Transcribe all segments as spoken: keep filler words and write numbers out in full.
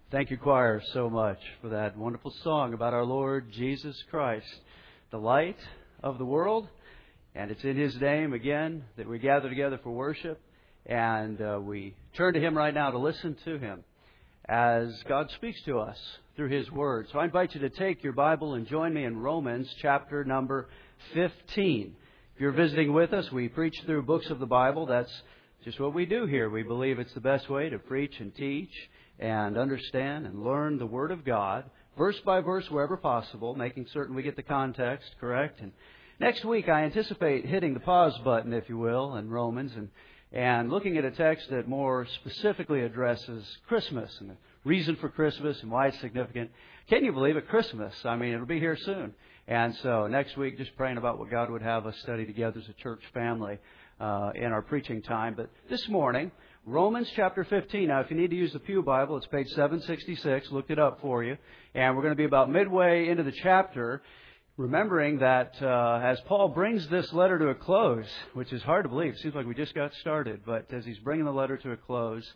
Thank you, choir, so much for that wonderful song about our Lord Jesus Christ, the light of the world. And it's in His name, again, that we gather together for worship. And uh, we turn to Him right now to listen to Him as God speaks to us through His Word. So I invite you to take your Bible and join me in Romans chapter number fifteen. If you're visiting with us, we preach through books of the Bible. That's just what we do here. We believe it's the best way to preach and teach and understand and learn the Word of God, verse by verse wherever possible, making certain we get the context correct. And next week I anticipate hitting the pause button, if you will, in Romans and, and looking at a text that more specifically addresses Christmas and the reason for Christmas and why it's significant. Can you believe it? Christmas. I mean, it'll be here soon. And so next week, just praying about what God would have us study together as a church family uh, in our preaching time. But this morning, Romans chapter fifteen. Now, if you need to use the Pew Bible, it's page seven sixty-six. Looked it up for you. And we're going to be about midway into the chapter, remembering that uh, as Paul brings this letter to a close, which is hard to believe. It seems like we just got started. But as he's bringing the letter to a close,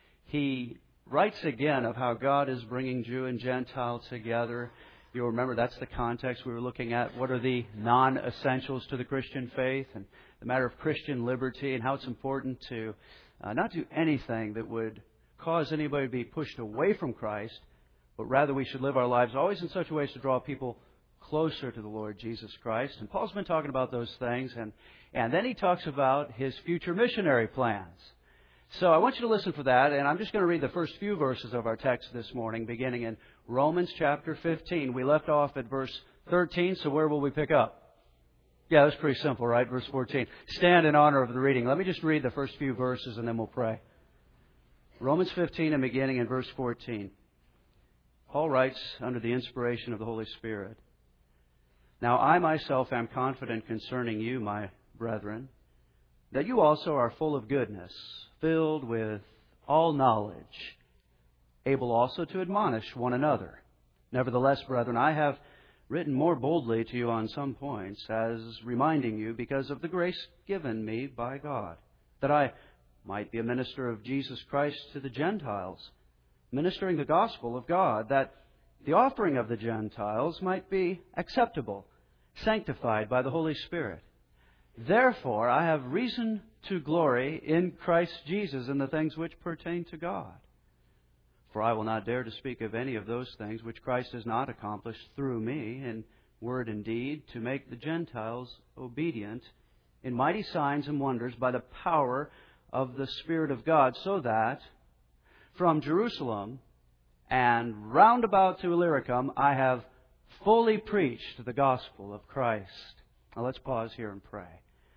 he writes again of how God is bringing Jew and Gentile together. You'll remember that's the context we were looking at. What are the non-essentials to the Christian faith and the matter of Christian liberty and how it's important to uh, not do anything that would cause anybody to be pushed away from Christ, but rather we should live our lives always in such a way as to draw people closer to the Lord Jesus Christ. And Paul's been talking about those things, and, and then he talks about his future missionary plans. So I want you to listen for that, and I'm just going to read the first few verses of our text this morning, beginning in Romans chapter fifteen. We left off at verse thirteen, so where will we pick up? Yeah, that's pretty simple, right? Verse fourteen. Stand in honor of the reading. Let me just read the first few verses, and then we'll pray. Romans fifteen, and beginning in verse fourteen. Paul writes under the inspiration of the Holy Spirit, "Now I myself am confident concerning you, my brethren, that you also are full of goodness, filled with all knowledge, able also to admonish one another. Nevertheless, brethren, I have written more boldly to you on some points, as reminding you, because of the grace given me by God, that I might be a minister of Jesus Christ to the Gentiles, ministering the gospel of God, that the offering of the Gentiles might be acceptable, sanctified by the Holy Spirit. Therefore, I have reason to glory in Christ Jesus in the things which pertain to God. For I will not dare to speak of any of those things which Christ has not accomplished through me in word and deed, to make the Gentiles obedient in mighty signs and wonders by the power of the Spirit of God, so that from Jerusalem and round about to Illyricum I have fully preached the gospel of Christ." Now let's pause here and pray.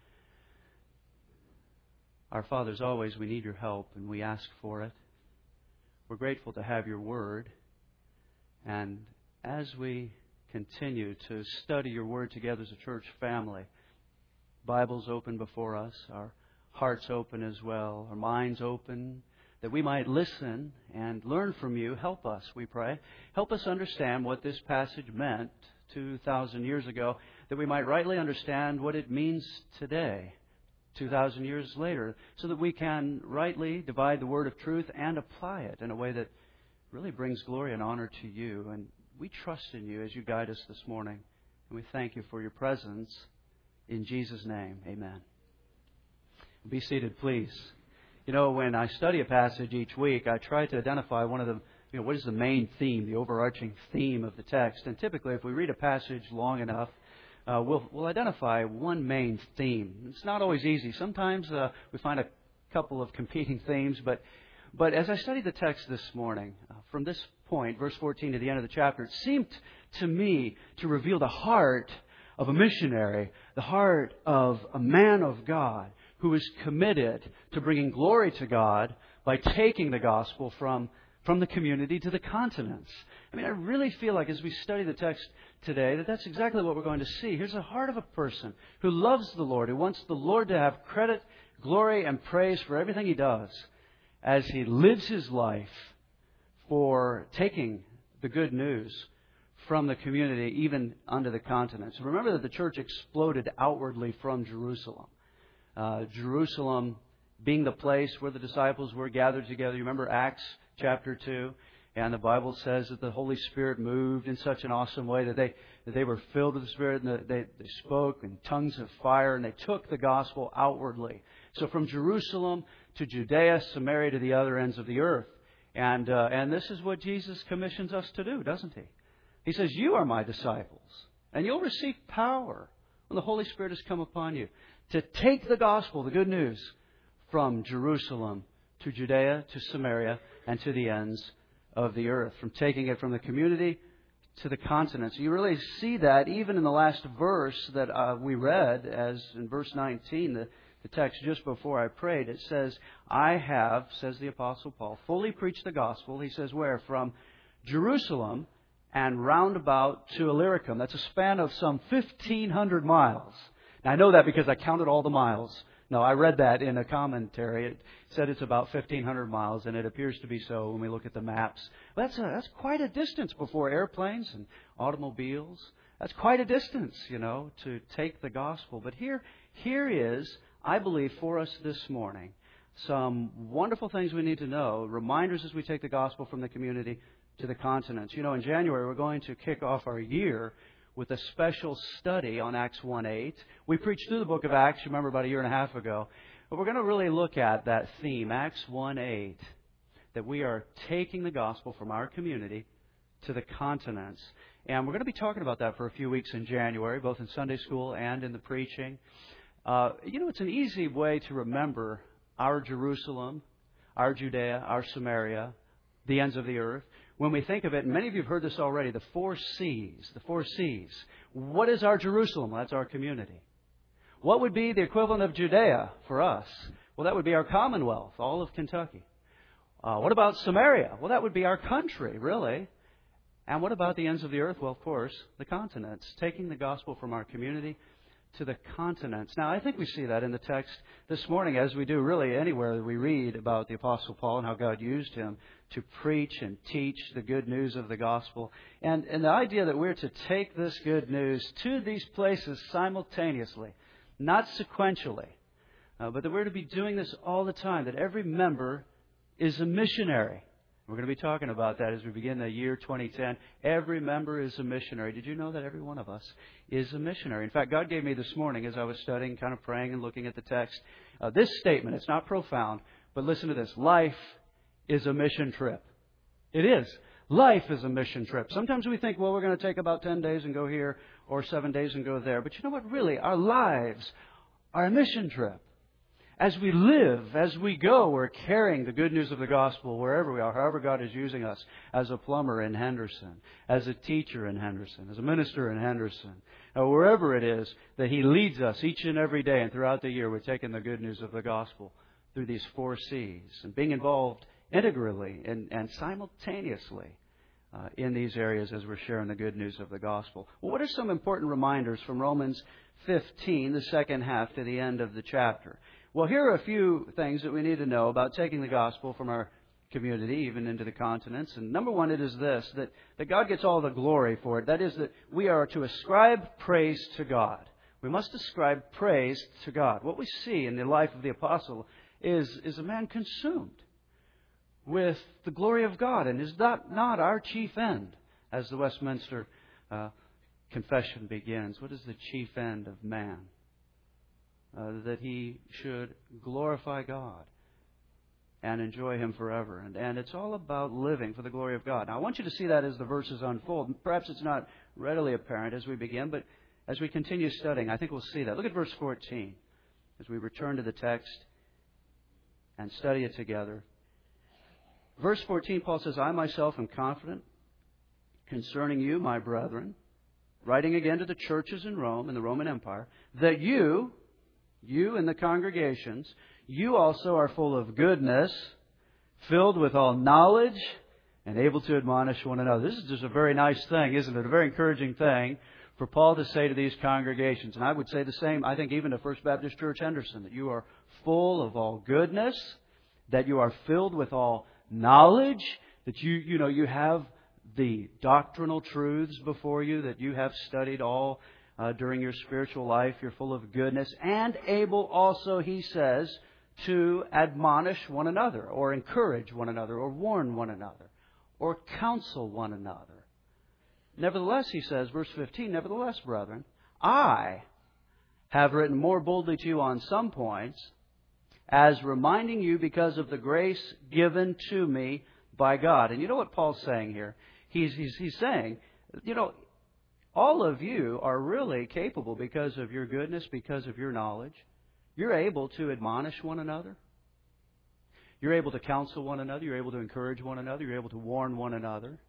Our Father, as always, we need your help and we ask for it. We're grateful to have your word. And as we continue to study your word together as a church family, Bibles open before us, our hearts open as well, our minds open, that we might listen and learn from you. Help us, we pray. Help us understand what this passage meant two thousand years ago, that we might rightly understand what it means today, two thousand years later, so that we can rightly divide the word of truth and apply it in a way that really brings glory and honor to you. And we trust in you as you guide us this morning. And we thank you for your presence. In Jesus' name, amen. Be seated, please. You know, when I study a passage each week, I try to identify one of the, you know, what is the main theme, the overarching theme of the text. And typically, if we read a passage long enough, Uh, we'll, we'll identify one main theme. It's not always easy. Sometimes uh, we find a couple of competing themes, but but as I studied the text this morning, uh, from this point, verse fourteen to the end of the chapter, it seemed to me to reveal the heart of a missionary, the heart of a man of God who is committed to bringing glory to God by taking the gospel from from the community to the continents. I mean, I really feel like as we study the text today that that's exactly what we're going to see. Here's the heart of a person who loves the Lord, who wants the Lord to have credit, glory, and praise for everything he does as he lives his life for taking the good news from the community, even unto the continents. Remember that the church exploded outwardly from Jerusalem. Uh, Jerusalem being the place where the disciples were gathered together. You remember Acts chapter two. And the Bible says that the Holy Spirit moved in such an awesome way that they that they were filled with the Spirit, and they, they spoke in tongues of fire, and they took the gospel outwardly. So from Jerusalem to Judea, Samaria, to the other ends of the earth. And uh, and this is what Jesus commissions us to do, doesn't He? He says, you are my disciples, and you'll receive power when the Holy Spirit has come upon you to take the gospel, the good news, from Jerusalem to Judea, to Samaria, and to the ends of the earth. From taking it from the community to the continent. So you really see that even in the last verse that uh, we read, as in verse nineteen, the, the text just before I prayed, it says, I have, says the Apostle Paul, fully preached the gospel. He says where? From Jerusalem and round about to Illyricum. That's a span of some fifteen hundred miles. Now I know that because I counted all the miles. No, I read that in a commentary. It said it's about fifteen hundred miles, and it appears to be so when we look at the maps. That's a, that's quite a distance before airplanes and automobiles. That's quite a distance, you know, to take the gospel. But here, here is, I believe, for us this morning, some wonderful things we need to know, reminders as we take the gospel from the community to the continents. You know, in January, we're going to kick off our year with a special study on Acts one eight. We preached through the book of Acts, you remember, about a year and a half ago. But we're going to really look at that theme, Acts one eight, that we are taking the gospel from our community to the continents. And we're going to be talking about that for a few weeks in January, both in Sunday school and in the preaching. Uh, you know, it's an easy way to remember our Jerusalem, our Judea, our Samaria, the ends of the earth. When we think of it, and many of you have heard this already, the four C's, the four C's. What is our Jerusalem? Well, that's our community. What would be the equivalent of Judea for us? Well, that would be our commonwealth, all of Kentucky. Uh, what about Samaria? Well, that would be our country, really. And what about the ends of the earth? Well, of course, the continents. Taking the gospel from our community to the continents. Now, I think we see that in the text this morning, as we do really anywhere that we read about the Apostle Paul and how God used him to preach and teach the good news of the gospel. And, and the idea that we're to take this good news to these places simultaneously, not sequentially, uh, but that we're to be doing this all the time, that every member is a missionary. We're going to be talking about that as we begin the year twenty ten. Every member is a missionary. Did you know that every one of us is a missionary? In fact, God gave me this morning, as I was studying, kind of praying and looking at the text, uh, this statement. It's not profound, but listen to this. Life is a mission trip. It is. Life is a mission trip. Sometimes we think, well, we're going to take about ten days and go here, or seven days and go there. But you know what? Really, our lives are a mission trip. As we live, as we go, we're carrying the good news of the gospel wherever we are, however God is using us, as a plumber in Henderson, as a teacher in Henderson, as a minister in Henderson, or wherever it is that He leads us each and every day. And throughout the year, we're taking the good news of the gospel through these four C's and being involved integrally and, and simultaneously uh, in these areas as we're sharing the good news of the gospel. Well, what are some important reminders from Romans fifteen, the second half, to the end of the chapter? Well, here are a few things that we need to know about taking the gospel from our community, even into the continents. And number one, it is this, that, that God gets all the glory for it. That is, that we are to ascribe praise to God. We must ascribe praise to God. What we see in the life of the apostle is, is a man consumed with the glory of God. And is that not our chief end, as the Westminster uh, Confession begins? What is the chief end of man? Uh, that he should glorify God and enjoy Him forever. And, and it's all about living for the glory of God. Now, I want you to see that as the verses unfold. Perhaps it's not readily apparent as we begin, but as we continue studying, I think we'll see that. Look at verse fourteen as we return to the text and study it together. Verse fourteen, Paul says, I myself am confident concerning you, my brethren, writing again to the churches in Rome, in the Roman Empire, that you... You and the congregations, you also are full of goodness, filled with all knowledge, and able to admonish one another. This is just a very nice thing, isn't it? A very encouraging thing for Paul to say to these congregations. And I would say the same, I think, even to First Baptist Church Henderson, that you are full of all goodness, that you are filled with all knowledge, that you, you know, you have the doctrinal truths before you, that you have studied all Uh, during your spiritual life. You're full of goodness and able also, he says, to admonish one another or encourage one another or warn one another. or counsel one another. Nevertheless, he says, verse fifteen, nevertheless, brethren, I have written more boldly to you on some points, as reminding you because of the grace given to me by God. And you know what Paul's saying here? He's, he's, he's saying, you know, all of you are really capable because of your goodness, because of your knowledge. You're able to admonish one another. You're able to counsel one another. You're able to encourage one another. You're able to warn one another.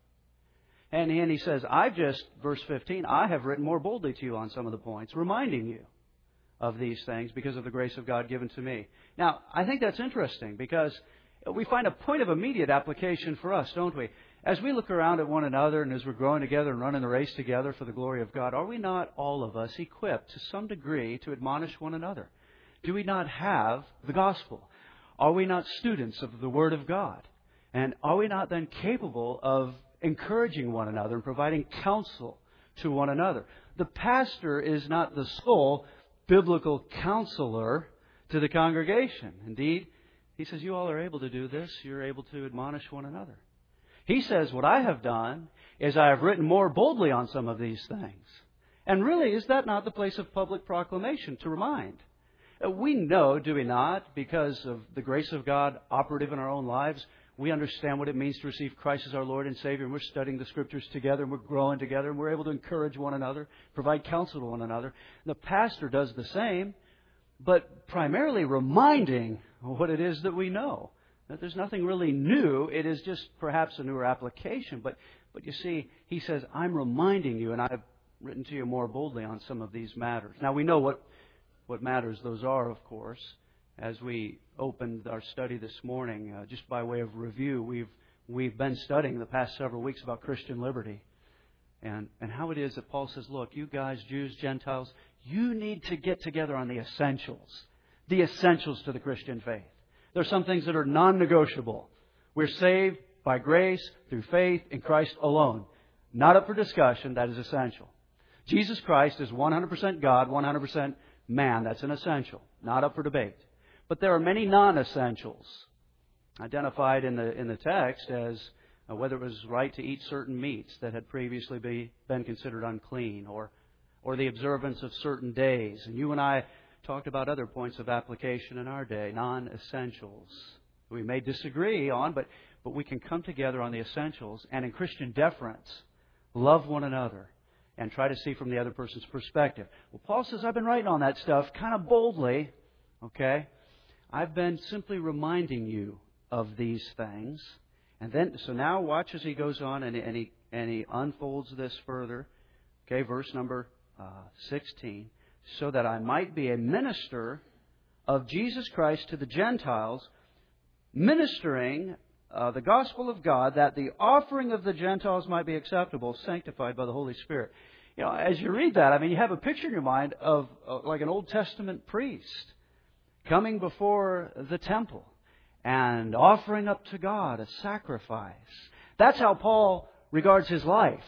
And, and he says, I've just, verse fifteen, I have written more boldly to you on some of the points, reminding you of these things because of the grace of God given to me. Now, I think that's interesting because we find a point of immediate application for us, don't we? As we look around at one another and as we're growing together and running the race together for the glory of God, are we not all of us equipped to some degree to admonish one another? Do we not have the gospel? Are we not students of the Word of God? And are we not then capable of encouraging one another and providing counsel to one another? The pastor is not the sole biblical counselor to the congregation. Indeed, he says, you all are able to do this. You're able to admonish one another. He says, what I have done is I have written more boldly on some of these things. And really, is that not the place of public proclamation to remind? We know, do we not, because of the grace of God operative in our own lives, we understand what it means to receive Christ as our Lord and Savior, and we're studying the Scriptures together, and we're growing together, and we're able to encourage one another, provide counsel to one another. The pastor does the same, but primarily reminding what it is that we know. That there's nothing really new. It is just perhaps a newer application. But, but you see, he says, I'm reminding you, and I've written to you more boldly on some of these matters. Now, we know what, what matters those are, of course. As we opened our study this morning, uh, just by way of review, we've we've been studying the past several weeks about Christian liberty and, and how it is that Paul says, look, you guys, Jews, Gentiles, you need to get together on the essentials, the essentials to the Christian faith. There are some things that are non-negotiable. We're saved by grace through faith in Christ alone. Not up for discussion. That is essential. Jesus Christ is one hundred percent God, one hundred percent man. That's an essential. Not up for debate. But there are many non-essentials identified in the in the text as uh, whether it was right to eat certain meats that had previously be, been considered unclean, or or the observance of certain days. And you and I talked about other points of application in our day, non-essentials. We may disagree on, but but we can come together on the essentials and in Christian deference love one another and try to see from the other person's perspective. Well, Paul says, I've been writing on that stuff kind of boldly, okay? I've been simply reminding you of these things. And then, so now watch as he goes on and, and, he, and he unfolds this further. Okay, verse number uh, sixteen. So that I might be a minister of Jesus Christ to the Gentiles, ministering uh, the gospel of God, that the offering of the Gentiles might be acceptable, sanctified by the Holy Spirit. You know, as you read that, I mean, you have a picture in your mind of uh, like an Old Testament priest coming before the temple and offering up to God a sacrifice. That's how Paul regards his life.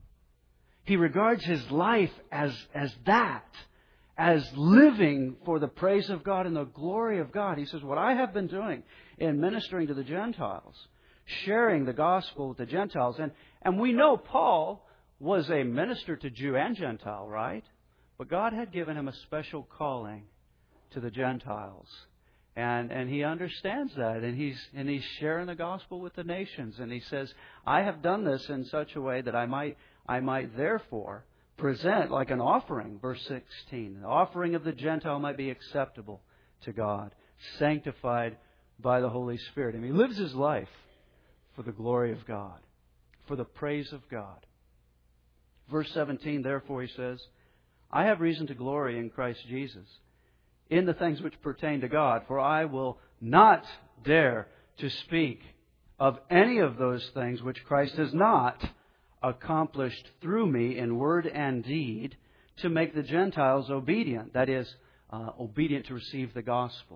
He regards his life as, as that, as living for the praise of God and the glory of God. He says, what I have been doing in ministering to the Gentiles, sharing the gospel with the Gentiles, and, and we know Paul was a minister to Jew and Gentile, right? But God had given him a special calling to the Gentiles. And and he understands that, and he's and he's sharing the gospel with the nations. And he says, I have done this in such a way that I might I might therefore present like an offering, verse sixteen. The offering of the Gentile might be acceptable to God, sanctified by the Holy Spirit. And he lives his life for the glory of God, for the praise of God. Verse seventeen, therefore, he says, I have reason to glory in Christ Jesus, in the things which pertain to God, for I will not dare to speak of any of those things which Christ has not accomplished through me in word and deed to make the Gentiles obedient, that is, uh, obedient to receive the gospel.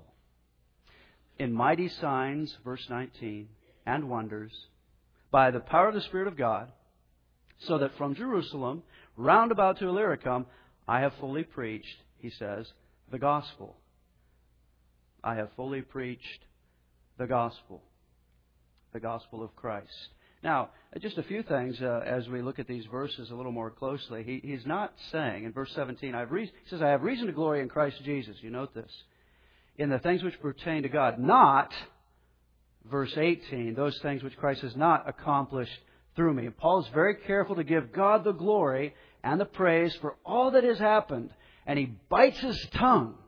In mighty signs, verse nineteen, and wonders, by the power of the Spirit of God, so that from Jerusalem, round about to Illyricum, I have fully preached, he says, the gospel. I have fully preached the gospel. The gospel of Christ. Now, just a few things uh, as we look at these verses a little more closely. He, he's not saying, in verse seventeen, I have reason, he says, I have reason to glory in Christ Jesus. You note this. In the things which pertain to God. Not, verse eighteen, those things which Christ has not accomplished through me. And Paul is very careful to give God the glory and the praise for all that has happened. And he bites his tongue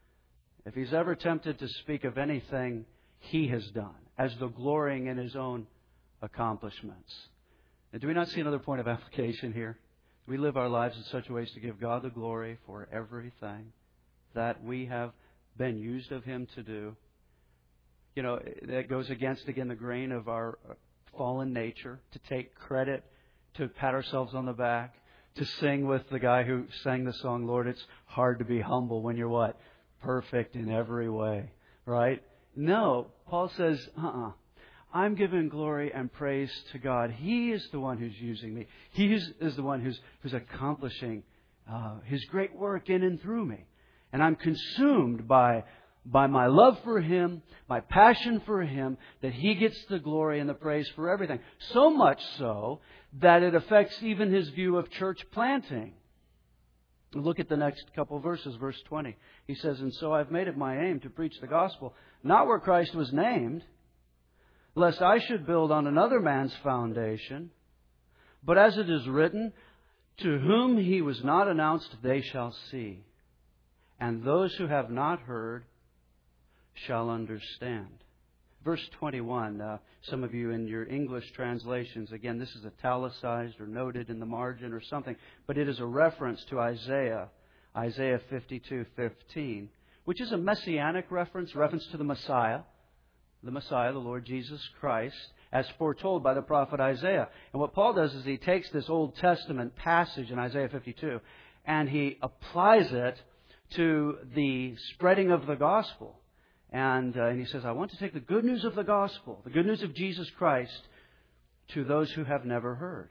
if he's ever tempted to speak of anything he has done as though glorying in his own accomplishments. Now, do we not see another point of application here? We live our lives in such ways to give God the glory for everything that we have been used of Him to do. You know, that goes against, again, the grain of our fallen nature, to take credit, to pat ourselves on the back, to sing with the guy who sang the song, Lord, it's hard to be humble when you're what? Perfect in every way, right? No, Paul says, uh-uh. I'm giving glory and praise to God. He is the one who's using me. He is, is the one who's, who's accomplishing uh, His great work in and through me. And I'm consumed by, by my love for Him, my passion for Him, that He gets the glory and the praise for everything. So much so that it affects even His view of church planting. Look at the next couple of verses, verse twenty. He says, and so I've made it my aim to preach the gospel, not where Christ was named, lest I should build on another man's foundation. But as it is written, to whom He was not announced, they shall see. And those who have not heard shall understand. Verse twenty-one, uh, some of you in your English translations, again, this is italicized or noted in the margin or something, but it is a reference to Isaiah, Isaiah fifty-two fifteen, which is a messianic reference, reference to the Messiah. The Messiah, the Lord Jesus Christ, as foretold by the prophet Isaiah. And what Paul does is he takes this Old Testament passage in Isaiah fifty-two and he applies it to the spreading of the gospel. And, uh, and he says, I want to take the good news of the gospel, the good news of Jesus Christ, to those who have never heard.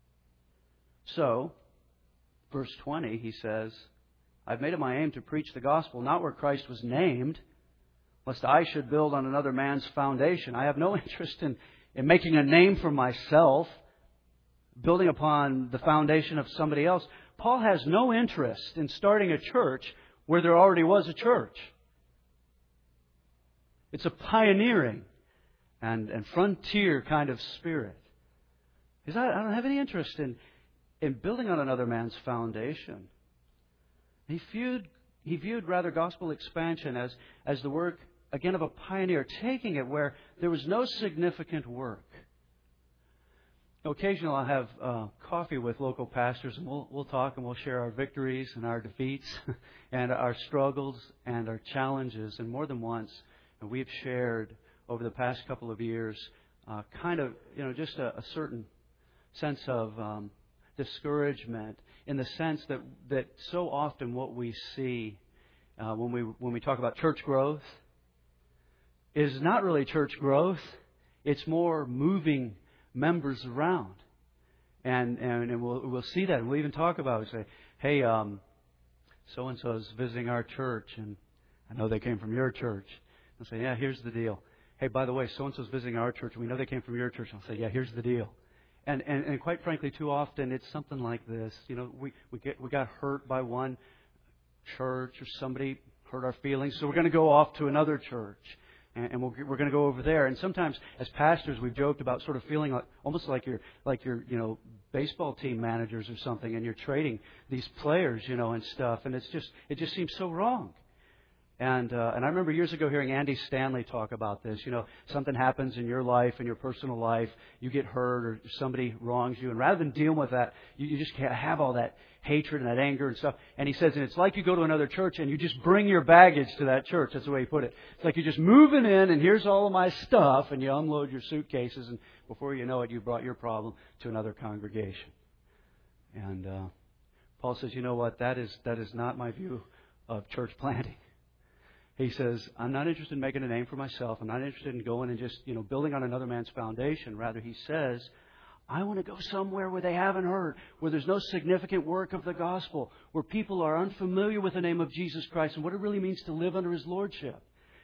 So, verse twenty, he says, I've made it my aim to preach the gospel, not where Christ was named, lest I should build on another man's foundation. I have no interest in, in making a name for myself, building upon the foundation of somebody else. Paul has no interest in starting a church where there already was a church. It's a pioneering and, and frontier kind of spirit. He says, I don't have any interest in, in building on another man's foundation. He viewed, he viewed rather gospel expansion as, as the work, again, of a pioneer, taking it where there was no significant work. Occasionally I'll have uh, coffee with local pastors, and we'll, we'll talk and we'll share our victories and our defeats and our struggles and our challenges. And more than once, and we've shared over the past couple of years uh, kind of, you know, just a, a certain sense of um, discouragement in the sense that, that so often what we see uh, when we when we talk about church growth is not really church growth. It's more moving members around. And and, and we'll, we'll see that. And we'll even talk about it. Say, hey, um, so-and-so is visiting our church, and I know they came from your church. I'll say, yeah, here's the deal. Hey, by the way, so-and-so's visiting our church, and we know they came from your church. I'll say, yeah, here's the deal. And, and and quite frankly, too often, it's something like this. You know, we, we get we got hurt by one church, or somebody hurt our feelings, so we're going to go off to another church. And, and we'll, we're going to go over there. And sometimes, as pastors, we've joked about sort of feeling like, almost like you're, like you're, you know, baseball team managers or something, and you're trading these players, you know, and stuff. And it's just, it just seems so wrong. And uh, and I remember years ago hearing Andy Stanley talk about this. You know, something happens in your life, in your personal life, you get hurt or somebody wrongs you. And rather than dealing with that, you, you just can't have all that hatred and that anger and stuff. And he says, and it's like you go to another church and you just bring your baggage to that church. That's the way he put it. It's like you're just moving in and here's all of my stuff, and you unload your suitcases, and before you know it, you brought your problem to another congregation. And uh, Paul says, you know what, that is that is not my view of church planting. He says, I'm not interested in making a name for myself. I'm not interested in going and just, you know, building on another man's foundation. Rather, he says, I want to go somewhere where they haven't heard, where there's no significant work of the gospel, where people are unfamiliar with the name of Jesus Christ and what it really means to live under His lordship.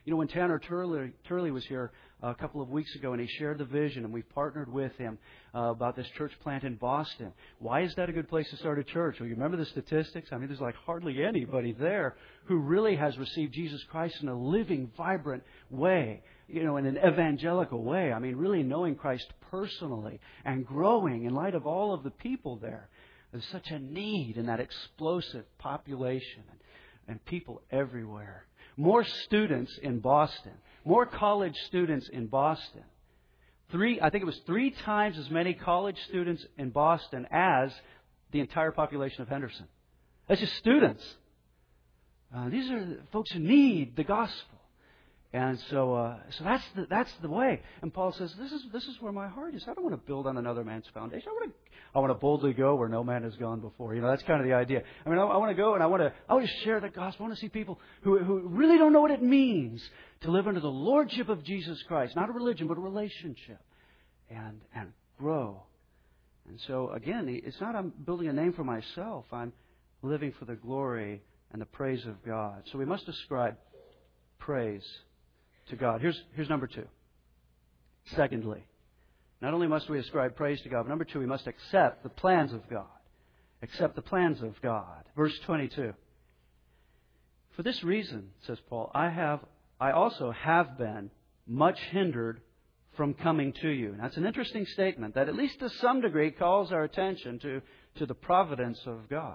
You know, when Tanner Turley, Turley was here a couple of weeks ago and he shared the vision and we partnered with him uh, about this church plant in Boston. Why is that a good place to start a church? Well, you remember the statistics? I mean, there's like hardly anybody there who really has received Jesus Christ in a living, vibrant way, you know, in an evangelical way. I mean, really knowing Christ personally and growing in light of all of the people there. There's such a need in that explosive population and, and people everywhere. More students in Boston. More college students in Boston. Three, I think it was three times as many college students in Boston as the entire population of Henderson. That's just students. Uh, these are folks who need the gospel. And so, uh, so that's the, that's the way. And Paul says, "This is this is where my heart is. I don't want to build on another man's foundation. I want to I want to boldly go where no man has gone before." You know, that's kind of the idea. I mean, I, I want to go and I want to I want to share the gospel. I want to see people who who really don't know what it means to live under the lordship of Jesus Christ, not a religion but a relationship, and and grow. And so again, it's not I'm building a name for myself. I'm living for the glory and the praise of God. So we must ascribe praise to God. Here's, here's number two. Secondly, not only must we ascribe praise to God, but number two, we must accept the plans of God. Accept the plans of God. Verse twenty-two. For this reason, says Paul, I have, I also have been much hindered from coming to you. That's an interesting statement that at least to some degree calls our attention to, to the providence of God.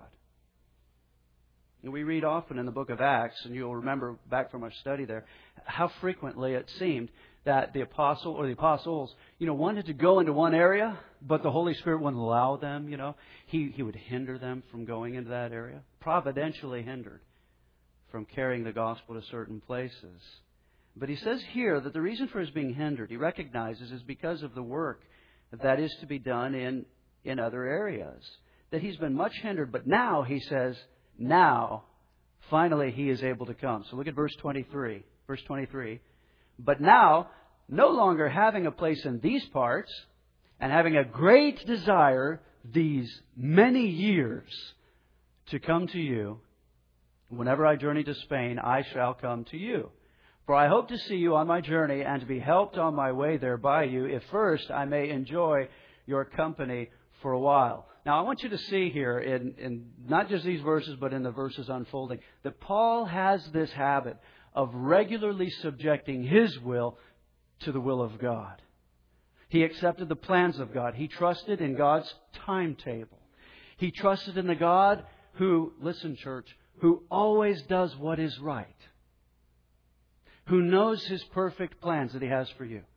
We read often in the book of Acts, and you'll remember back from our study there, how frequently it seemed that the apostle or the apostles, you know, wanted to go into one area, but the Holy Spirit wouldn't allow them, you know. He, he would hinder them from going into that area, providentially hindered from carrying the gospel to certain places. But he says here that the reason for his being hindered, he recognizes, is because of the work that is to be done in, in other areas. That he's been much hindered, but now, he says, now, finally, he is able to come. So look at verse twenty-three. Verse twenty-three. But now, no longer having a place in these parts, and having a great desire these many years to come to you, whenever I journey to Spain, I shall come to you. For I hope to see you on my journey, and to be helped on my way there by you, if first I may enjoy your company for a while. Now, I want you to see here, in, in not just these verses, but in the verses unfolding, that Paul has this habit of regularly subjecting his will to the will of God. He accepted the plans of God. He trusted in God's timetable. He trusted in the God who, listen, church, who always does what is right. Who knows His perfect plans that He has for you.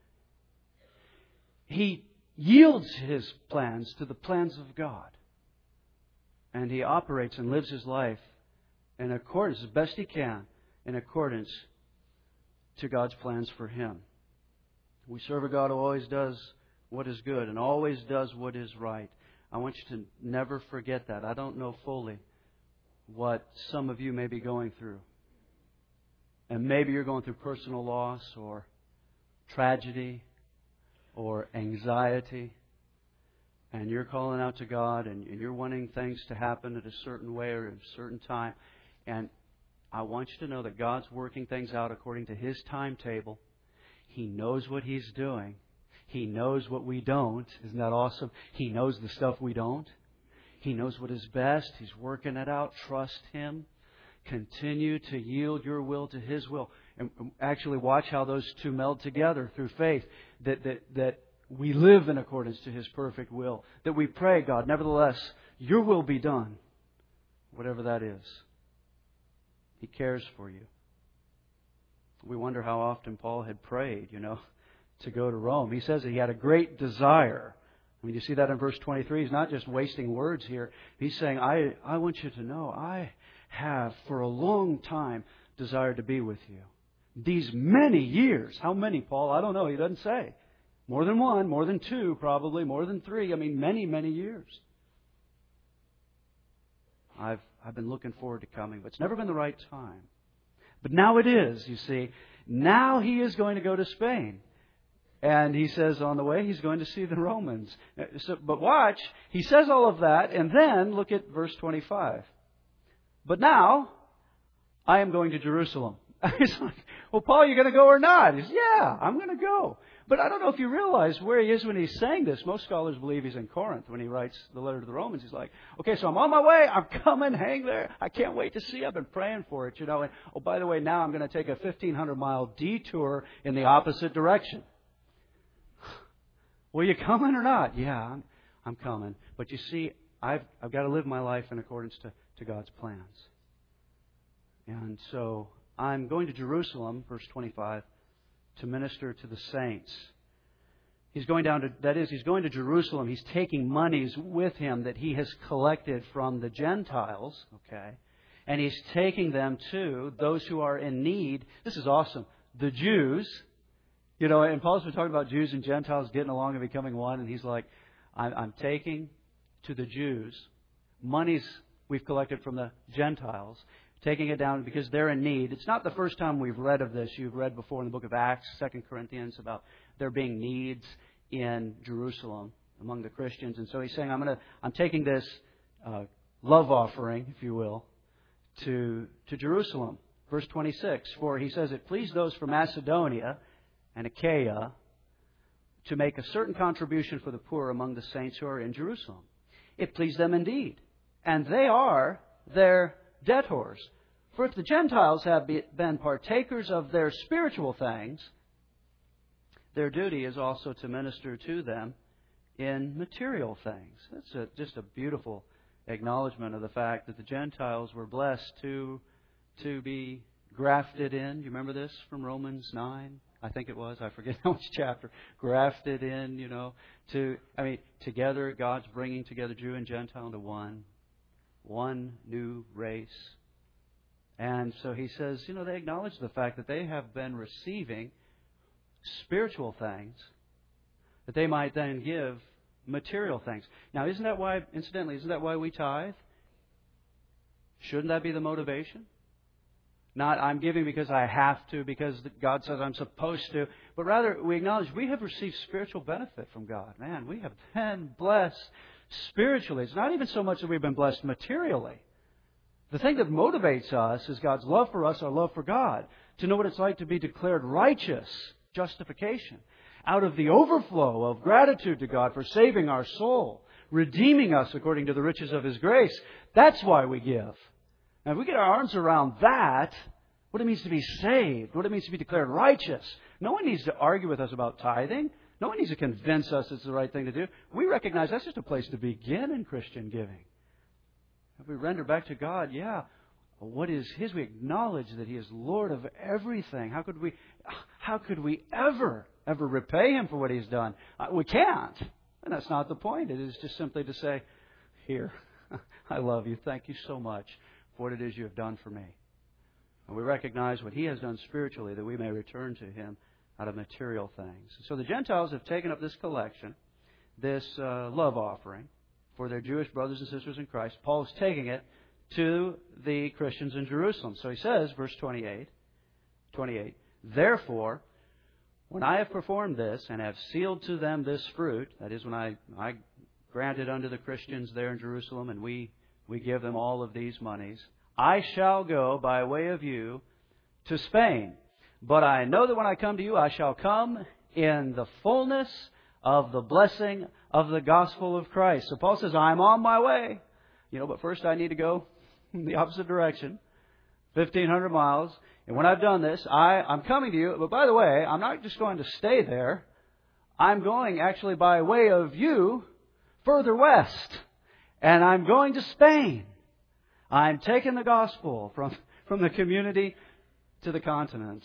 He yields his plans to the plans of God. And he operates and lives his life in accordance, as best he can, in accordance to God's plans for him. We serve a God who always does what is good and always does what is right. I want you to never forget that. I don't know fully what some of you may be going through. And maybe you're going through personal loss or tragedy or anxiety, and you're calling out to God, and you're wanting things to happen at a certain way or at a certain time. And I want you to know that God's working things out according to His timetable. He knows what He's doing. He knows what we don't. Isn't that awesome? He knows the stuff we don't. He knows what is best. He's working it out. Trust Him. Continue to yield your will to His will. And actually watch how those two meld together through faith. That, that, that we live in accordance to His perfect will. That we pray, God, nevertheless, your will be done. Whatever that is. He cares for you. We wonder how often Paul had prayed, you know, to go to Rome. He says that he had a great desire. I mean, you see that in verse twenty-three. He's not just wasting words here. He's saying, I, I want you to know, I have for a long time desired to be with you. These many years. How many, Paul? I don't know. He doesn't say. More than one, more than two, probably, more than three. I mean, many, many years. I've I've been looking forward to coming, but it's never been the right time. But now it is, you see. Now he is going to go to Spain. And he says on the way he's going to see the Romans. So, but watch, he says all of that, and then look at verse twenty-five. But now I am going to Jerusalem. He's like, well, Paul, you going to go or not? He says, yeah, I'm going to go. But I don't know if you realize where he is when he's saying this. Most scholars believe he's in Corinth when he writes the letter to the Romans. He's like, okay, so I'm on my way. I'm coming. Hang there. I can't wait to see you. I've been praying for it, you know. And, oh, by the way, now I'm going to take a fifteen hundred mile detour in the opposite direction. Will you coming or not? Yeah, I'm, I'm coming. But you see, I've, I've got to live my life in accordance to, to God's plans. And so I'm going to Jerusalem, verse twenty-five, to minister to the saints. He's going down to, that is, he's going to Jerusalem. He's taking monies with him that he has collected from the Gentiles, okay? And he's taking them to those who are in need. This is awesome. The Jews, you know, and Paul's been talking about Jews and Gentiles getting along and becoming one, and he's like, I'm, I'm taking to the Jews monies we've collected from the Gentiles, taking it down because they're in need. It's not the first time we've read of this. You've read before in the book of Acts, Second Corinthians, about there being needs in Jerusalem among the Christians. And so he's saying, I'm going to, I'm taking this uh, love offering, if you will, to to Jerusalem. Verse twenty-six, for he says, it pleased those from Macedonia and Achaia to make a certain contribution for the poor among the saints who are in Jerusalem. It pleased them indeed, and they are their debtors. For if the Gentiles have been partakers of their spiritual things, their duty is also to minister to them in material things. That's a, just a beautiful acknowledgement of the fact that the Gentiles were blessed to, to be grafted in. Do you remember this from Romans nine? I think it was. I forget how much chapter. Grafted in, you know. To I mean, together, God's bringing together Jew and Gentile into one. One new race. And so he says, you know, they acknowledge the fact that they have been receiving spiritual things that they might then give material things. Now, isn't that why, incidentally, isn't that why we tithe? Shouldn't that be the motivation? Not, I'm giving because I have to, because God says I'm supposed to, but rather we acknowledge we have received spiritual benefit from God. Man, we have been blessed spiritually. It's not even so much that we've been blessed materially. The thing that motivates us is God's love for us, our love for God, to know what it's like to be declared righteous, justification, out of the overflow of gratitude to God for saving our soul, redeeming us according to the riches of His grace. That's why we give. Now, if we get our arms around that, what it means to be saved, what it means to be declared righteous, no one needs to argue with us about tithing. No one needs to convince us it's the right thing to do. We recognize that's just a place to begin in Christian giving. If we render back to God, yeah, what is His? We acknowledge that He is Lord of everything. How could we, how could we ever, ever repay Him for what He's done? Uh, we can't. And that's not the point. It is just simply to say, here, I love you. Thank you so much for what it is you have done for me. And we recognize what He has done spiritually that we may return to Him out of material things. So the Gentiles have taken up this collection, this uh, love offering for their Jewish brothers and sisters in Christ. Paul is taking it to the Christians in Jerusalem. So he says, verse twenty-eight, twenty-eight, therefore, when I have performed this and have sealed to them this fruit, that is, when I, I granted unto the Christians there in Jerusalem, and we, we give them all of these monies, I shall go by way of you to Spain. But I know that when I come to you, I shall come in the fullness of the blessing of the gospel of Christ. So Paul says, I'm on my way. You know, but first I need to go in the opposite direction, fifteen hundred miles. And when I've done this, I, I'm coming to you. But by the way, I'm not just going to stay there. I'm going actually by way of you further west. And I'm going to Spain. I'm taking the gospel from, from the community to the continents.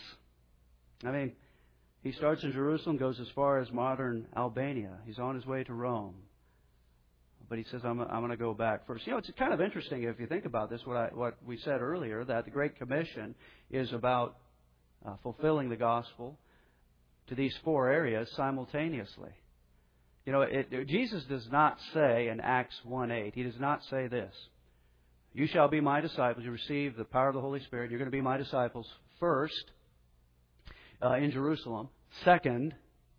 I mean, he starts in Jerusalem, goes as far as modern Albania. He's on his way to Rome. But he says, I'm, I'm going to go back first. You know, it's kind of interesting if you think about this, what, I, what we said earlier, that the Great Commission is about uh, fulfilling the gospel to these four areas simultaneously. You know, it, it, Jesus does not say in Acts one eight, He does not say this. You shall be my disciples. You receive the power of the Holy Spirit. You're going to be my disciples first uh, in Jerusalem. Second,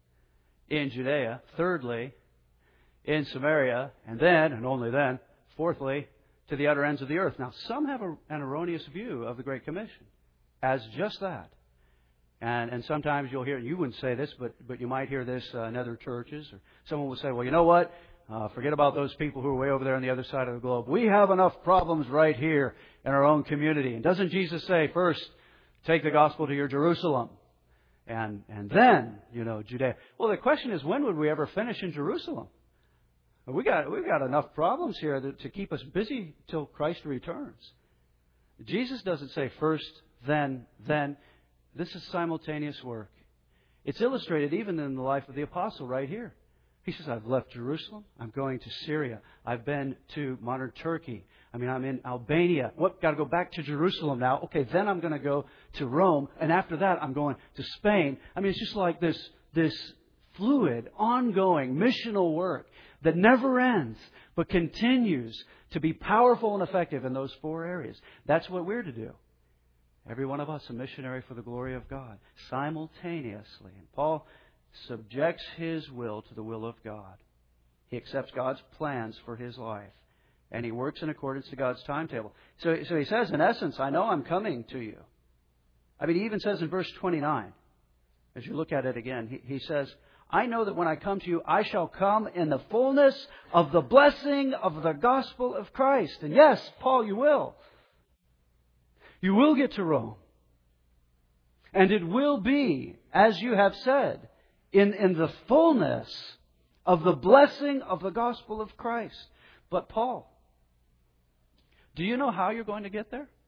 in Judea. Thirdly, in Samaria. And then, and only then, fourthly, to the utter ends of the earth. Now, some have a, an erroneous view of the Great Commission. as just that. And and sometimes you'll hear, you wouldn't say this, but but you might hear this uh, in other churches, or someone will say, well, you know what? Uh, forget about those people who are way over there on the other side of the globe. We have enough problems right here in our own community. And doesn't Jesus say, first, take the gospel to your Jerusalem, and and then, you know, Judea? Well, the question is, when would we ever finish in Jerusalem? We got we've got enough problems here to, to keep us busy till Christ returns. Jesus doesn't say first, then, then. This is simultaneous work. It's illustrated even in the life of the apostle right here. He says, I've left Jerusalem. I'm going to Syria. I've been to modern Turkey. I mean, I'm in Albania. What? Got to go back to Jerusalem now. Okay, then I'm going to go to Rome. And after that, I'm going to Spain. I mean, it's just like this, this fluid, ongoing, missional work that never ends, but continues to be powerful and effective in those four areas. That's what we're to do. Every one of us a missionary for the glory of God, simultaneously. And Paul subjects his will to the will of God. He accepts God's plans for his life. And he works in accordance to God's timetable. So, so he says, in essence, I know I'm coming to you. I mean, he even says in verse twenty-nine, as you look at it again, he, he says, I know that when I come to you, I shall come in the fullness of the blessing of the gospel of Christ. And yes, Paul, you will. You will get to Rome. And it will be, as you have said, in, in the fullness of the blessing of the gospel of Christ. But Paul, do you know how you're going to get there?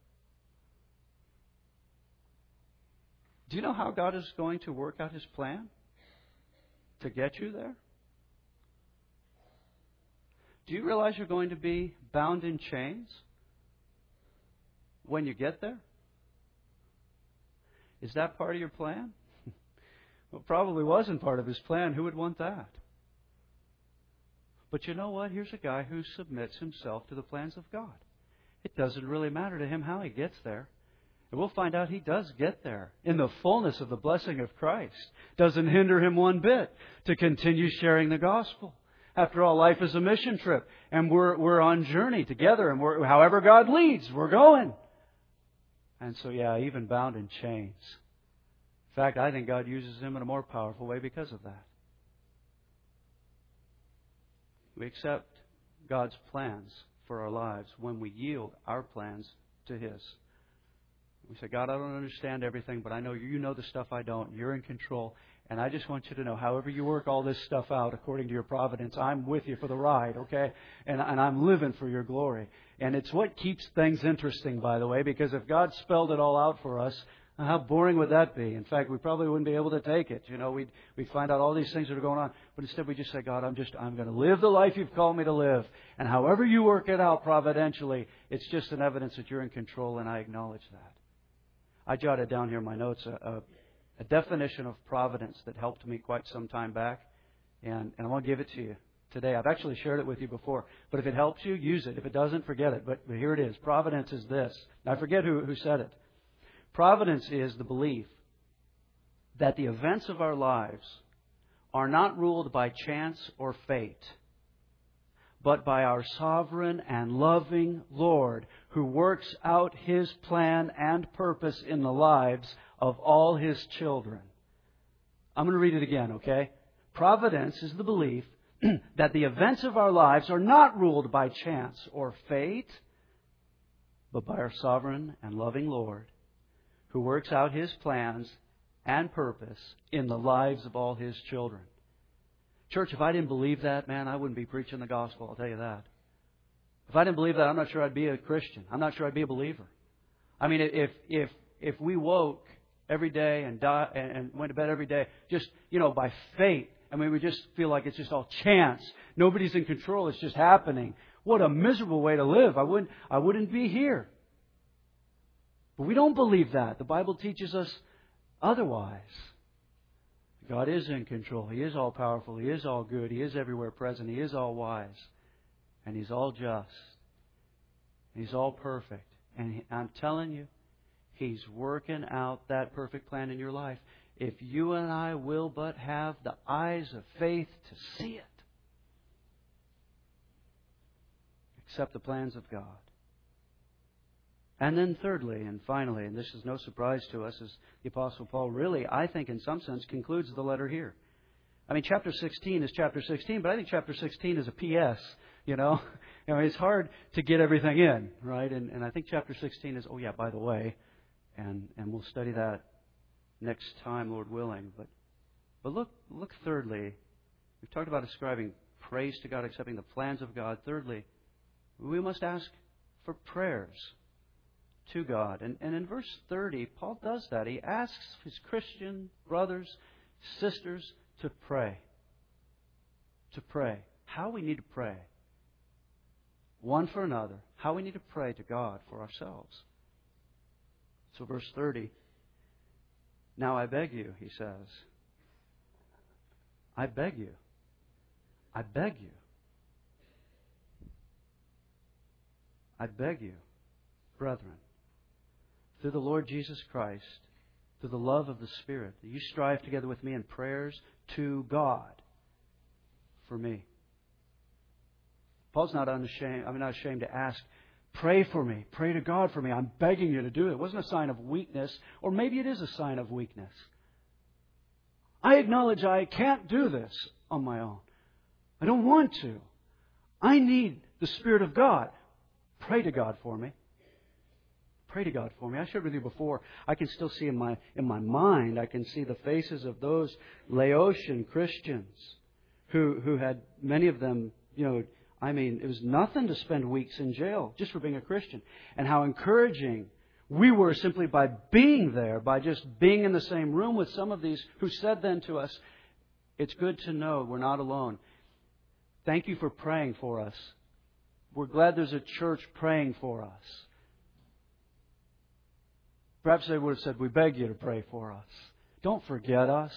Do you know how God is going to work out His plan to get you there? Do you realize you're going to be bound in chains when you get there? Is that part of your plan? Well, it probably wasn't part of His plan. Who would want that? But you know what? Here's a guy who submits himself to the plans of God. It doesn't really matter to him how he gets there. And we'll find out he does get there in the fullness of the blessing of Christ. Doesn't hinder him one bit to continue sharing the gospel. After all, life is a mission trip. And we're we're on journey together. And we're, however God leads, we're going. And so, yeah, even bound in chains. In fact, I think God uses him in a more powerful way because of that. We accept God's plans for our lives when we yield our plans to His. We say, God, I don't understand everything, but I know you know the stuff I don't. You're in control. And I just want you to know, however you work all this stuff out according to your providence, I'm with you for the ride, okay? And, and I'm living for your glory. And it's what keeps things interesting, by the way, because if God spelled it all out for us, how boring would that be? In fact, we probably wouldn't be able to take it. You know, we'd, we'd find out all these things that are going on. But instead we just say, God, I'm just, I'm going to live the life you've called me to live. And however you work it out providentially, it's just an evidence that you're in control, and I acknowledge that. I jotted down here in my notes a, a, a definition of providence that helped me quite some time back. And, and I want to give it to you today. I've actually shared it with you before. But if it helps you, use it. If it doesn't, forget it. But, but here it is. Providence is this. Now, I forget who, who said it. Providence is the belief that the events of our lives are not ruled by chance or fate, but by our sovereign and loving Lord, who works out His plan and purpose in the lives of all His children. I'm going to read it again, okay? Providence is the belief that the events of our lives are not ruled by chance or fate, but by our sovereign and loving Lord, who works out His plans and purpose in the lives of all His children. Church, if I didn't believe that, man, I wouldn't be preaching the gospel, I'll tell you that. If I didn't believe that, I'm not sure I'd be a Christian. I'm not sure I'd be a believer. I mean, if if if we woke every day and die, and went to bed every day just, you know, by fate, I mean, we just feel like it's just all chance. Nobody's in control. It's just happening. What a miserable way to live. I wouldn't I wouldn't be here. But we don't believe that. The Bible teaches us otherwise. God is in control. He is all powerful. He is all good. He is everywhere present. He is all wise. And He's all just. He's all perfect. And he, I'm telling you, He's working out that perfect plan in your life. If you and I will but have the eyes of faith to see it. Accept the plans of God. And then thirdly and finally, and this is no surprise to us, as the Apostle Paul really, I think in some sense, concludes the letter here. I mean, chapter sixteen is chapter sixteen, but I think chapter sixteen is a P S, you know. I mean, it's hard to get everything in, right? And, and I think chapter sixteen is, oh yeah, by the way, and, and we'll study that next time, Lord willing. But but look, look thirdly, we've talked about ascribing praise to God, accepting the plans of God. Thirdly, we must ask for prayers to God. And, and in verse thirty, Paul does that. He asks his Christian brothers, sisters to pray. To pray. How we need to pray. One for another. How we need to pray to God for ourselves. So verse thirty, now I beg you, he says. I beg you. I beg you. I beg you, brethren, through the Lord Jesus Christ, through the love of the Spirit, that you strive together with me in prayers to God for me. Paul's not unashamed, I'm not ashamed to ask, pray for me, pray to God for me. I'm begging you to do it. It wasn't a sign of weakness, or maybe it is a sign of weakness. I acknowledge I can't do this on my own. I don't want to. I need the Spirit of God. Pray to God for me. Pray to God for me. I shared with you before, I can still see in my in my mind, I can see the faces of those Laotian Christians who who had, many of them, you know, I mean, it was nothing to spend weeks in jail just for being a Christian. And how encouraging we were simply by being there, by just being in the same room with some of these who said then to us, it's good to know we're not alone. Thank you for praying for us. We're glad there's a church praying for us. Perhaps they would have said, we beg you to pray for us. Don't forget us.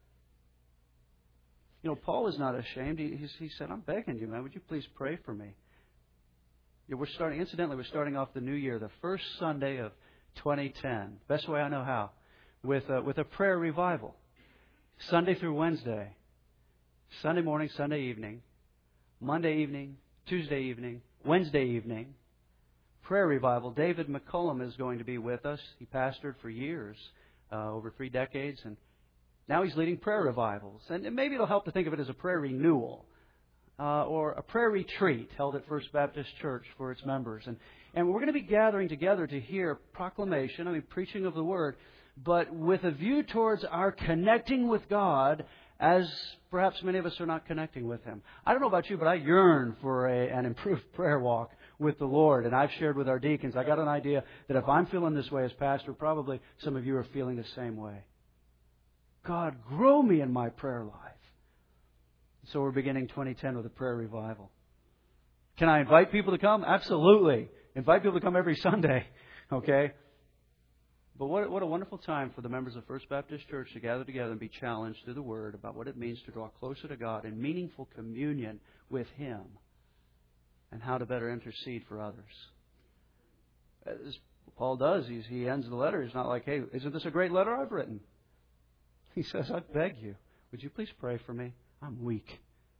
You know, Paul is not ashamed. He, he said, I'm begging you, man, would you please pray for me? Yeah, we're starting, incidentally, we're starting off the new year, the first Sunday of twenty ten. Best way I know how. With a, with a prayer revival. Sunday through Wednesday. Sunday morning, Sunday evening. Monday evening, Tuesday evening, Wednesday evening. Prayer revival. David McCullum is going to be with us. He pastored for years, uh, over three decades, and now he's leading prayer revivals. And maybe it'll help to think of it as a prayer renewal uh, or a prayer retreat held at First Baptist Church for its members. And, and we're going to be gathering together to hear proclamation, I mean preaching of the Word, but with a view towards our connecting with God as perhaps many of us are not connecting with Him. I don't know about you, but I yearn for a, an improved prayer walk with the Lord. And I've shared with our deacons, I got an idea that if I'm feeling this way as pastor, probably some of you are feeling the same way. God, grow me in my prayer life. So we're beginning twenty ten with a prayer revival. Can I invite people to come? Absolutely. Invite people to come every Sunday. Okay? But what, what a wonderful time for the members of First Baptist Church to gather together and be challenged through the Word about what it means to draw closer to God in meaningful communion with Him and how to better intercede for others. As Paul does, he's, he ends the letter. He's not like, hey, isn't this a great letter I've written? He says, I beg you, would you please pray for me? I'm weak.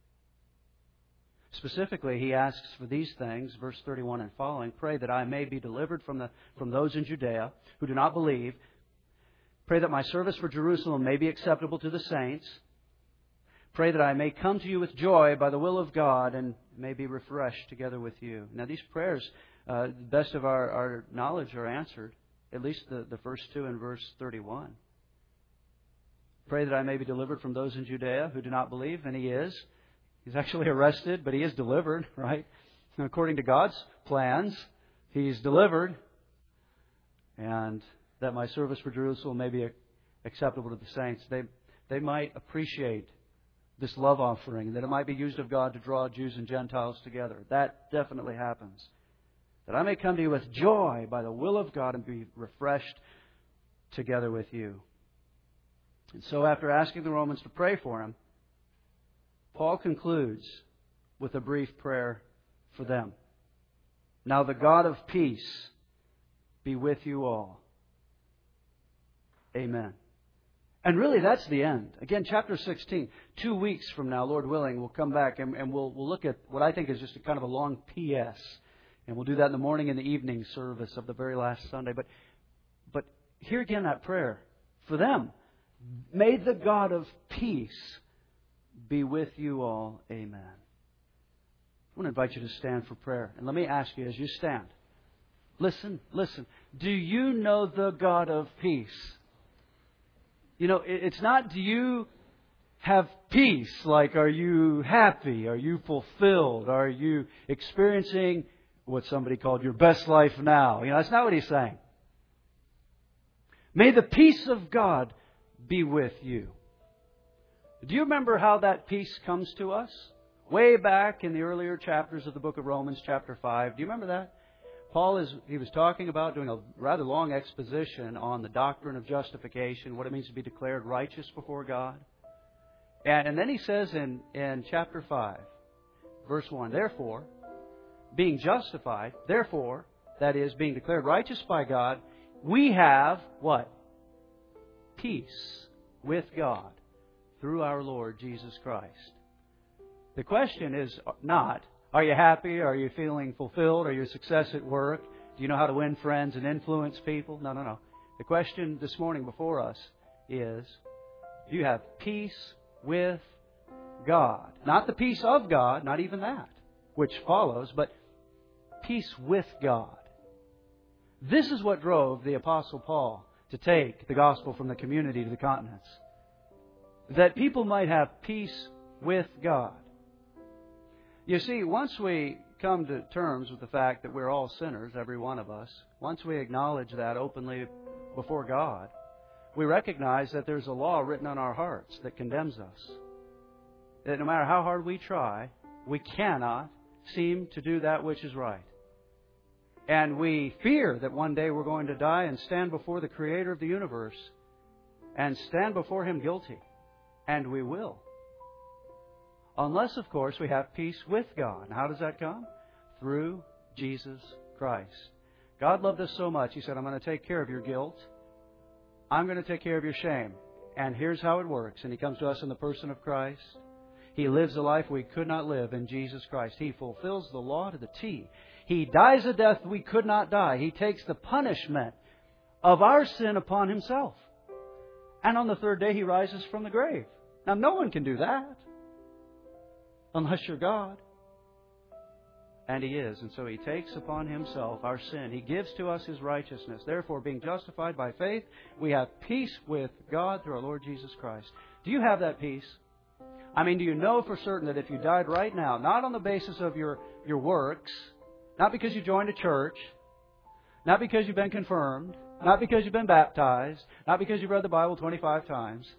Specifically, he asks for these things, verse thirty-one and following, pray that I may be delivered from the from those in Judea who do not believe. Pray that my service for Jerusalem may be acceptable to the saints. Pray that I may come to you with joy by the will of God and may be refreshed together with you. Now, these prayers, uh, the best of our, our knowledge, are answered, at least the, the first two in verse thirty-one. Pray that I may be delivered from those in Judea who do not believe, and he is. He's actually arrested, but he is delivered, right? And according to God's plans, he's delivered. And that my service for Jerusalem may be acceptable to the saints. They, they might appreciate this love offering, that it might be used of God to draw Jews and Gentiles together. That definitely happens. That I may come to you with joy by the will of God and be refreshed together with you. And so after asking the Romans to pray for him, Paul concludes with a brief prayer for them. Now the God of peace be with you all. Amen. And really, that's the end. Again, chapter sixteen. Two weeks from now, Lord willing, we'll come back and, and we'll, we'll look at what I think is just a kind of a long P S And we'll do that in the morning and the evening service of the very last Sunday. But, but here again, that prayer for them. May the God of peace be with you all. Amen. I want to invite you to stand for prayer. And let me ask you as you stand. Listen, listen. Do you know the God of peace? You know, it's not do you have peace, like are you happy? Are you fulfilled? Are you experiencing what somebody called your best life now? You know, that's not what he's saying. May the peace of God be with you. Do you remember how that peace comes to us? Way back in the earlier chapters of the book of Romans, chapter five. Do you remember that? Paul is he was talking about doing a rather long exposition on the doctrine of justification, what it means to be declared righteous before God. And, and then he says in, in chapter five, verse one, therefore, being justified, therefore, that is, being declared righteous by God, we have what? Peace with God through our Lord Jesus Christ. The question is not, are you happy? Are you feeling fulfilled? Are you a success at work? Do you know how to win friends and influence people? No, no, no. The question this morning before us is, do you have peace with God? Not the peace of God, not even that, which follows, but peace with God. This is what drove the Apostle Paul to take the gospel from the community to the continents. That people might have peace with God. You see, once we come to terms with the fact that we're all sinners, every one of us, once we acknowledge that openly before God, we recognize that there's a law written on our hearts that condemns us. That no matter how hard we try, we cannot seem to do that which is right. And we fear that one day we're going to die and stand before the Creator of the universe and stand before Him guilty. And we will. Unless, of course, we have peace with God. And how does that come? Through Jesus Christ. God loved us so much, He said, I'm going to take care of your guilt. I'm going to take care of your shame. And here's how it works. And He comes to us in the person of Christ. He lives a life we could not live in Jesus Christ. He fulfills the law to the T. He dies a death we could not die. He takes the punishment of our sin upon Himself. And on the third day, He rises from the grave. Now, no one can do that unless you're God. And He is. And so He takes upon Himself our sin. He gives to us His righteousness. Therefore, being justified by faith, we have peace with God through our Lord Jesus Christ. Do you have that peace? I mean, do you know for certain that if you died right now, not on the basis of your, your works, not because you joined a church, not because you've been confirmed, not because you've been baptized, not because you've read the Bible twenty-five times,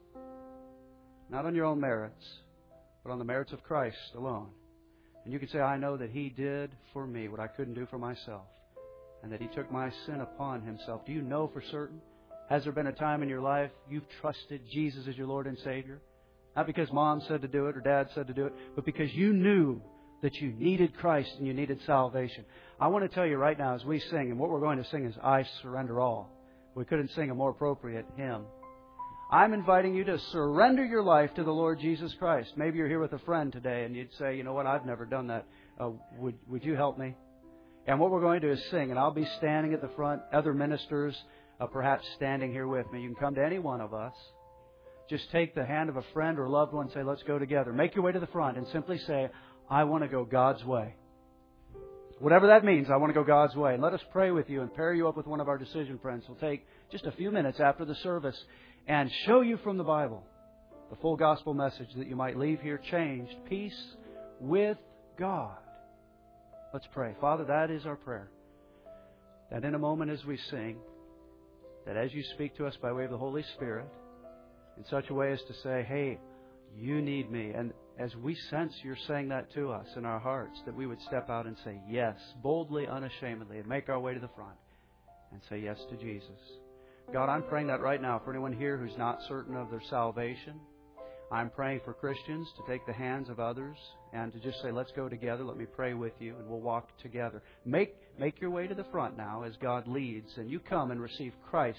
not on your own merits, but on the merits of Christ alone. And you can say, I know that He did for me what I couldn't do for myself, and that He took my sin upon Himself. Do you know for certain? Has there been a time in your life you've trusted Jesus as your Lord and Savior? Not because Mom said to do it or Dad said to do it, but because you knew that you needed Christ and you needed salvation. I want to tell you right now as we sing, and what we're going to sing is I Surrender All. We couldn't sing a more appropriate hymn. I'm inviting you to surrender your life to the Lord Jesus Christ. Maybe you're here with a friend today and you'd say, you know what, I've never done that. Uh, would, would you help me? And what we're going to do is sing, and I'll be standing at the front, other ministers uh, perhaps standing here with me. You can come to any one of us. Just take the hand of a friend or a loved one and say, let's go together. Make your way to the front and simply say, I want to go God's way. Whatever that means, I want to go God's way. And let us pray with you and pair you up with one of our decision friends. We'll take just a few minutes after the service and show you from the Bible the full gospel message that you might leave here changed. Peace with God. Let's pray. Father, that is our prayer. That in a moment as we sing, that as you speak to us by way of the Holy Spirit, in such a way as to say, hey, you need me. And as we sense you're saying that to us in our hearts, that we would step out and say yes, boldly, unashamedly, and make our way to the front and say yes to Jesus. God, I'm praying that right now for anyone here who's not certain of their salvation. I'm praying for Christians to take the hands of others and to just say, let's go together, let me pray with you, and we'll walk together. Make, make your way to the front now as God leads, and you come and receive Christ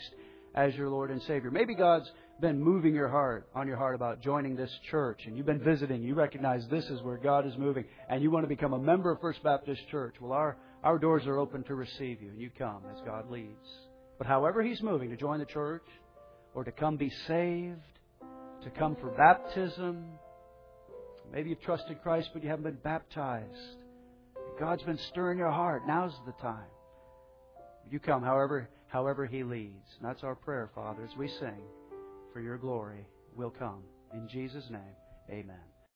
as your Lord and Savior. Maybe God's been moving your heart, on your heart about joining this church, and you've been visiting. You recognize this is where God is moving, and you want to become a member of First Baptist Church. Well, our, our doors are open to receive you, and you come as God leads. But however He's moving, to join the church, or to come be saved, to come for baptism, maybe you've trusted Christ, but you haven't been baptized. God's been stirring your heart. Now's the time. You come however however He leads. And that's our prayer, Father, as we sing for your glory. We'll come. In Jesus' name, amen.